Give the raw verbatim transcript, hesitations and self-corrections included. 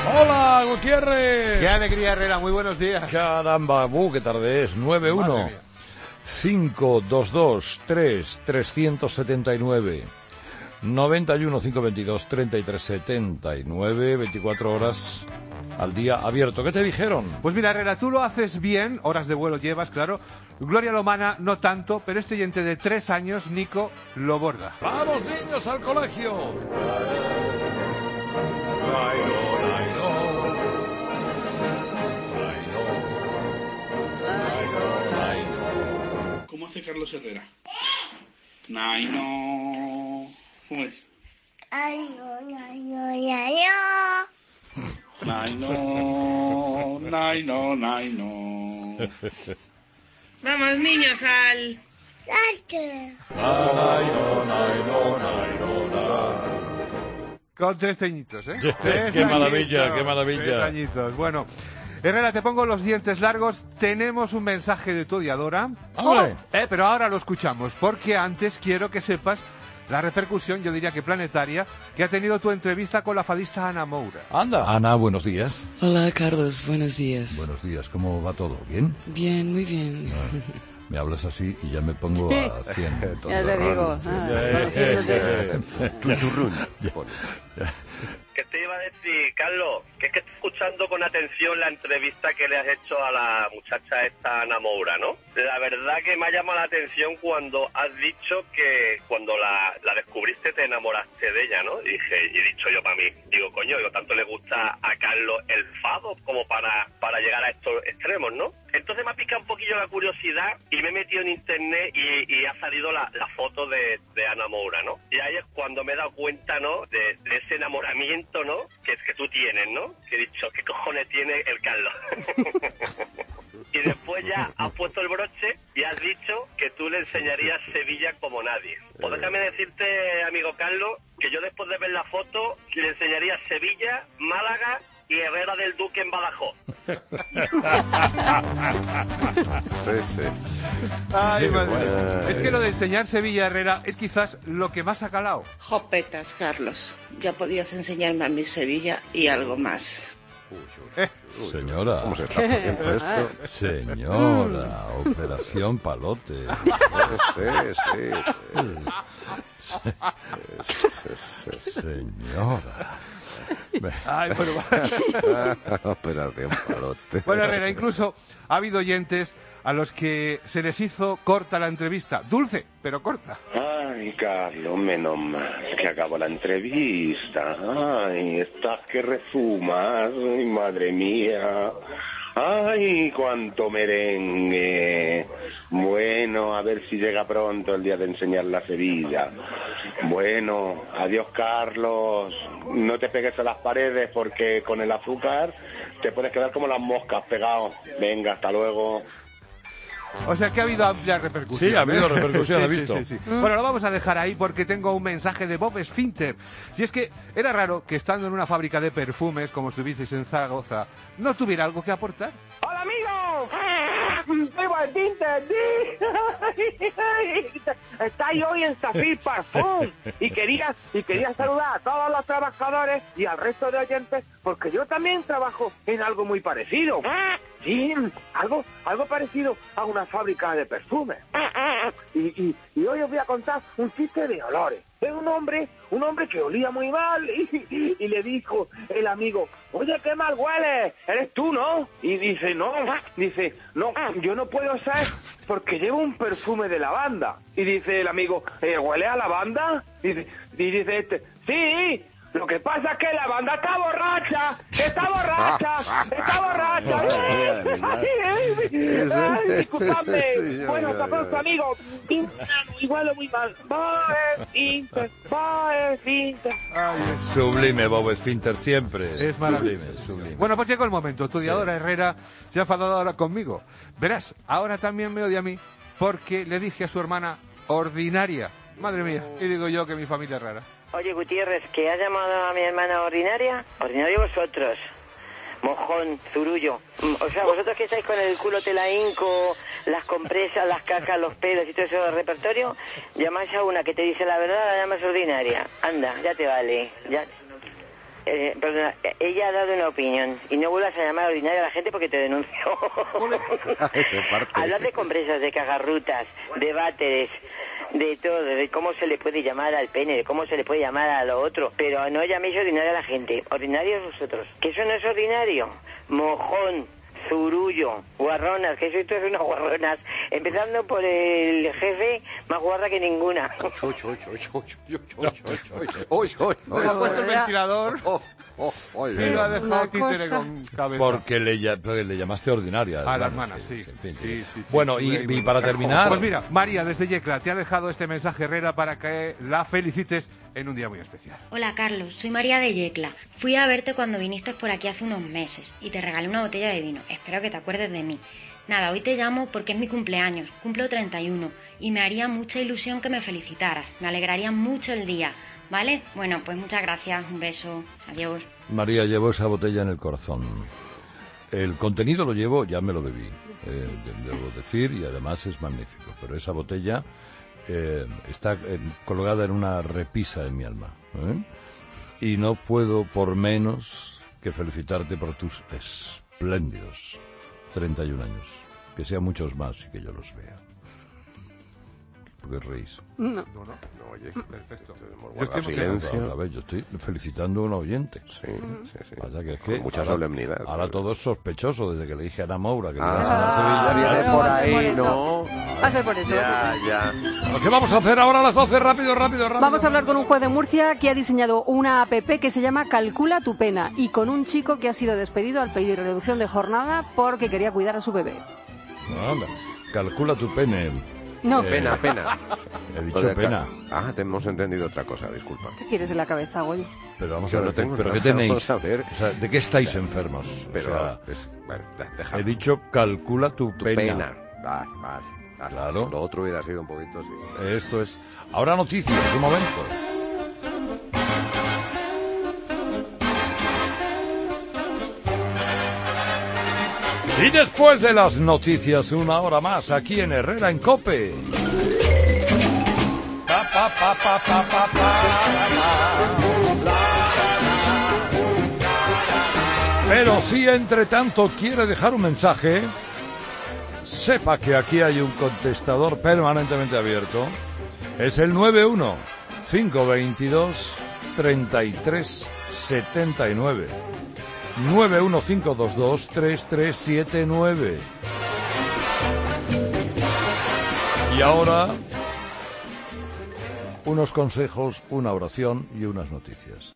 Hola, Gutiérrez. Qué alegría, Herrera, muy buenos días. Caramba, uh, qué tarde es. nueve uno cinco dos dos tres tres siete nueve noventa y uno cinco veintidós treinta y tres setenta y nueve, veinticuatro horas al día abierto. ¿Qué te dijeron? Pues mira, Herrera, tú lo haces bien, horas de vuelo llevas, claro. Gloria Lomana no tanto, pero este oyente de tres años, Nico, lo borda. ¡Vamos, niños, al colegio! Ay, no, ay, no. Ay, no. Ay, no. ¿Cómo hace Carlos Herrera? Ay, no. ¿Cómo es? Ay, no, ay, no, ay, no. Ay, no, ay, no, ay, no. Vamos, niños, al... Ay, Con tres ceñitos, ¿eh? Qué, Tres qué maravilla, añitos, qué maravilla. Tres añitos. Bueno, Herrera, te pongo los dientes largos. Tenemos un mensaje de tu odiadora. ¡Hombre! Eh, pero ahora lo escuchamos, porque antes quiero que sepas la repercusión, yo diría que planetaria, que ha tenido tu entrevista con la fadista Ana Moura. Anda. Ana, buenos días. Hola, Carlos, buenos días. Buenos días, ¿cómo va todo? ¿Bien? Bien, muy bien. Ah, me hablas así y ya me pongo a cien. Ya te digo. ¿Qué te iba a decir, Carlos? Que es que estoy escuchando con atención la entrevista que le has hecho a la muchacha esta Ana Moura, ¿no? La verdad que me ha llamado la atención cuando has dicho que cuando la, la descubriste te enamoraste de ella, ¿no? Y dije, y he dicho yo para mí, digo, coño, digo, tanto le gusta a Carlos el fado como para, para llegar a estos extremos, ¿no? Entonces me ha picado un poquillo la curiosidad y me he metido en internet y, y ha salido la, la foto de, de Ana Moura, ¿no? Y ahí es cuando me he dado cuenta, ¿no? De, de ese enamoramiento, ¿no? Que, que tú tienes, ¿no? Que he dicho, ¿qué cojones tiene el Carlos? Y después ya has puesto el broche y has dicho que tú le enseñarías Sevilla como nadie. Pues déjame decirte, amigo Carlos, que yo después de ver la foto le enseñaría Sevilla, Málaga y Herrera del Duque en Badajoz. Sí, sí. Ay, madre. Es que lo de enseñar Sevilla Herrera es quizás lo que más ha calado. Jopetas, Carlos. Ya podías enseñarme a mi Sevilla y algo más. Eh, Señora, ¿Cómo se está poniendo esto? señora, Operación Palote. Sí, sí. Señora. Ay, bueno, Operación Palote. bueno, Herrera, incluso ha habido oyentes a los que se les hizo corta la entrevista. Dulce, pero corta. Ay, Carlos, menos mal que acabó la entrevista. Ay, estás que resumas. Ay, madre mía. Ay, cuánto merengue. Bueno, a ver si llega pronto el día de enseñar la Sevilla. Bueno, adiós, Carlos. No te pegues a las paredes porque con el azúcar te puedes quedar como las moscas pegado. Venga, hasta luego. O sea que ha habido amplia repercusión. Sí, ha habido ¿eh? repercusión, Sí, ha sí, visto. sí, sí. Bueno, lo vamos a dejar ahí porque tengo un mensaje de Bob Esfínter. Si es que era raro que estando en una fábrica de perfumes, como estuvieseis en Zaragoza, no tuviera algo que aportar. ¡Hola, amigos! ¡Soy Bob Esfínter! Estáis hoy en Zafir Parfum y quería, y quería saludar a todos los trabajadores y al resto de oyentes porque yo también trabajo en algo muy parecido. Sí, algo, algo parecido a una fábrica de perfumes. Y, y, y hoy os voy a contar un chiste de olores. Es un hombre, un hombre que olía muy mal y, y le dijo el amigo, oye, qué mal hueles, eres tú, ¿no? Y dice, no, dice, no, yo no puedo ser porque llevo un perfume de lavanda. Y dice el amigo, ¿eh, huele a lavanda? Y dice, y dice este, sí. Lo que pasa es que la banda está borracha, está borracha, está borracha. Ay, disculpadme. Bueno, hasta pronto, amigo. Igual muy mal. Bye, Finter, bye, Finter. Sublime, Bob Esfínter, siempre. Es maravilloso. Sublime, sublime. Bueno, pues llegó el momento. Tu odiadora sí. Herrera se ha enfadado ahora conmigo. Verás, ahora también me odia a mí porque le dije a su hermana ordinaria. Madre mía, y digo yo que mi familia es rara. Oye, Gutiérrez, ¿que has llamado a mi hermana ordinaria? Ordinario vosotros. Mojón, zurullo. O sea, vosotros que estáis con el culo telaínco, las compresas, las cacas, los pedos y todo eso del repertorio, llamáis a una que te dice la verdad, la llamas ordinaria. Anda, ya te vale. Ya... Eh, perdona, ella ha dado una opinión y no vuelvas a llamar ordinaria a la gente porque te denuncio. Esa parte. Hablar de compresas, de cagarrutas, de váteres, de todo, de cómo se le puede llamar al pene, de cómo se le puede llamar a lo otro, pero no llaméis ordinaria a la gente, ordinarios vosotros, que eso no es ordinario, mojón, zurullo, guarronas, que sois todos unas guarronas, empezando por el jefe, más guarra que ninguna. Me ha puesto el ventilador y lo ha dejado Una títere cosa. con cabeza. Porque le, lla- porque le llamaste ordinaria. A la hermano, hermana, sí. en fin, Sí, sí, sí. Bueno, y, y para terminar... Pues mira, María, desde Yecla, te ha dejado este mensaje, Herrera, para que la felicites en un día muy especial. Hola Carlos, soy María de Yecla. Fui a verte cuando viniste por aquí hace unos meses y te regalé una botella de vino. Espero que te acuerdes de mí. Nada, hoy te llamo porque es mi cumpleaños, cumplo treinta y uno y me haría mucha ilusión que me felicitaras. Me alegraría mucho el día, ¿vale? Bueno, pues muchas gracias, un beso, adiós. María, llevo esa botella en el corazón. El contenido lo llevo, ya me lo bebí, eh, debo decir, y además es magnífico. Pero esa botella eh, está eh, colgada en una repisa en mi alma. ¿eh? Y no puedo por menos que felicitarte por tus espléndidos treinta y un años. Que sean muchos más y que yo los vea. ¿Por qué reís? No. No, no, no, oye, perfecto. Yo estoy silencio. A ver, yo estoy felicitando a un oyente. Sí, sí, sí. Pasa que es que Con mucha ahora, solemnidad. ahora todo es sospechoso desde que le dije a Ana Moura que le Ah, iba a enseñar Sevilla. viene Claro, por va a ser por ahí, eso. ¿no? Va a ser por eso. Ya, ya. ¿Qué vamos a hacer ahora a las doce? Rápido, rápido, rápido. Vamos a hablar con un juez de Murcia que ha diseñado una app que se llama Calcula tu pena y con un chico que ha sido despedido al pedir reducción de jornada porque quería cuidar a su bebé. Anda, calcula tu pene. No. Eh, Pena, pena. He Lo dicho de pena. ca- Ah, te hemos entendido otra cosa, disculpa. ¿Qué quieres en la cabeza, Goyo? Pero vamos Yo a ver, no tengo ¿pero nada, qué tenéis? vamos a ver. O sea, ¿de qué estáis enfermos? Pero, o sea, es- bueno, de- deja. he dicho calcula tu, Tu pena. pena. Vale, vale. vale. Claro. Lo otro hubiera sido un poquito así. Esto es. Ahora noticias, un momento. Y después de las noticias, una hora más aquí en Herrera en COPE. Pa, pa, pa, pa, pa, pa, pa. Pero si entre tanto quiere dejar un mensaje, sepa que aquí hay un contestador permanentemente abierto. Es el nueve uno, cinco veintidós, treinta y tres setenta y nueve. nueve uno cinco dos dos, tres tres siete nueve. Y ahora, unos consejos, una oración y unas noticias.